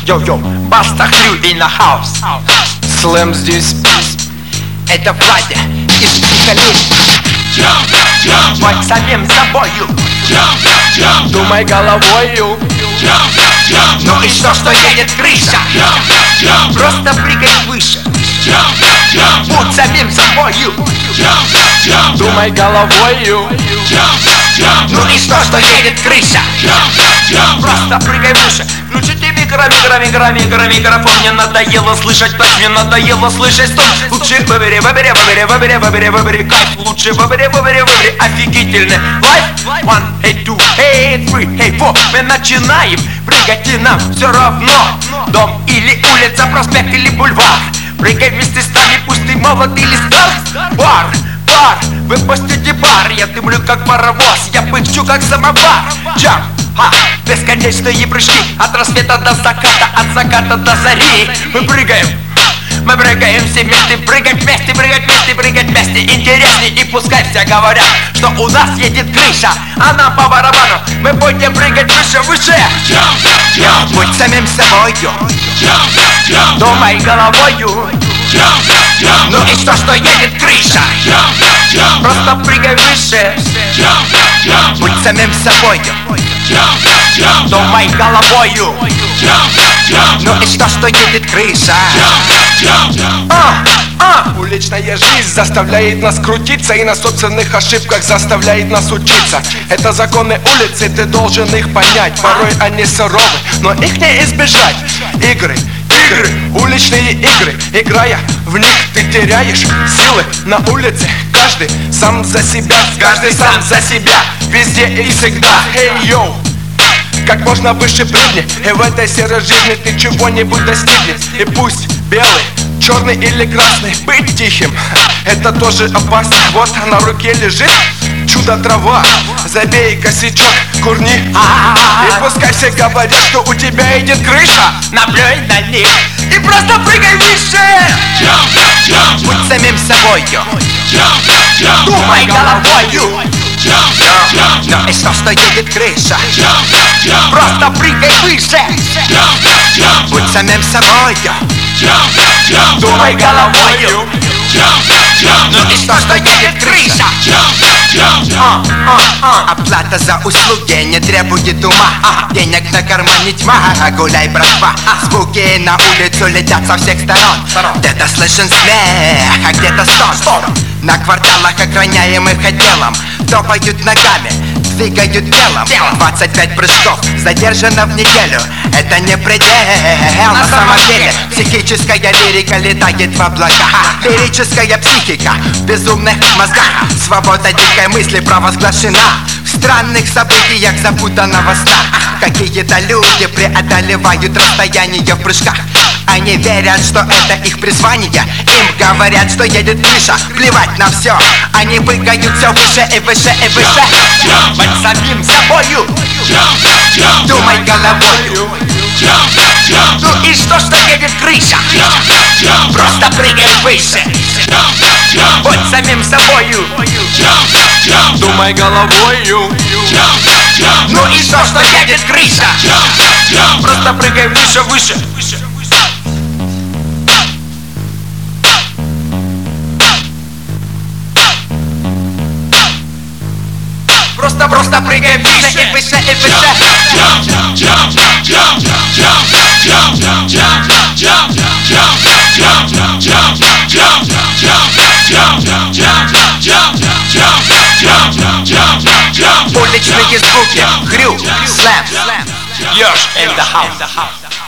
Йо-йо, Баста Хрю in the house. Слэм здесь. Это Владя из Психолезии. Будь самим собою. Думай головою. Ну и что едет крыша? Просто прыгай выше. Будь самим собою. Думай головою. Ну и что едет крыша? Просто прыгай выше. Включите микрофон. Мне надоело слышать плач, мне надоело слышать стон. Лучше выбери кайф. Лучше выбери, офигительный лайф. 1, 2, 3, 4. Мы начинаем прыгать, и нам все равно. Дом или улица, проспект или бульвар. Прыгай вместе с нами, пусть ты молод или стар. Бар, выпустите бар. Я дымлю как паровоз, я пыхчу как самовар. Джамп, бесконечные прыжки. От рассвета до заката, от заката до зари. Мы прыгаем все вместе. Прыгать вместе интересней. И пускай все говорят, что у нас едет крыша, а нам по барабану. Мы будем прыгать выше. Будь самим собою. Думай головою. Ну и что едет крыша? Просто прыгай выше. Будь самим собою. Думай головою. Ну и что едет крыша? Уличная жизнь заставляет нас крутиться и на собственных ошибках заставляет нас учиться. Это законы улицы, ты должен их понять. Порой они суровы, но их не избежать. Игры, уличные игры. Играя в них, ты теряешь силы на улице. Каждый сам за себя, везде и всегда. Hey-yo, как можно выше прыгни, и в этой серой жизни ты чего-нибудь достигнешь. И пусть белый, черный или красный, быть тихим, это тоже опасно. Вот на руке лежит чудо-трава. Забей косячок, курни. И пускай все говорят, что у тебя идет крыша. Наплюй на них и просто прыгай выше. Будь самим собою. Думай головою. Ну и что едет крыша? Просто прыгай выше. Будь самим собою. Думай головою. Ну и что едет крыша? Оплата за услуги не требует ума. Денег на кармане тьма, гуляй, братва. Звуки на улицу летят со всех сторон. Где-то слышен смех, а где-то стон. На кварталах, охраняемых отделом, топают ногами, двигают телом. 25 прыжков задержано в неделю. Это не предел. На самом деле психическая лирика летает в облаках. Лирическая психика в безумных мозгах. Свобода дикой мысли провозглашена. В странных событиях запутанного сна. Какие-то люди преодолевают расстояние в прыжках. Они верят, что это их призвание. Им говорят, что едет крыша. Плевать на все. Они прыгают все выше и выше и выше. Будь самим собою. Думай головою. Ну и что едет крыша? Просто прыгай выше. Будь самим собою. Думай головою. Ну и что едет крыша? Просто прыгай выше. Просто прыгай выше и выше. Уличные звуки, Хрю, Слэм. Ёж in the house.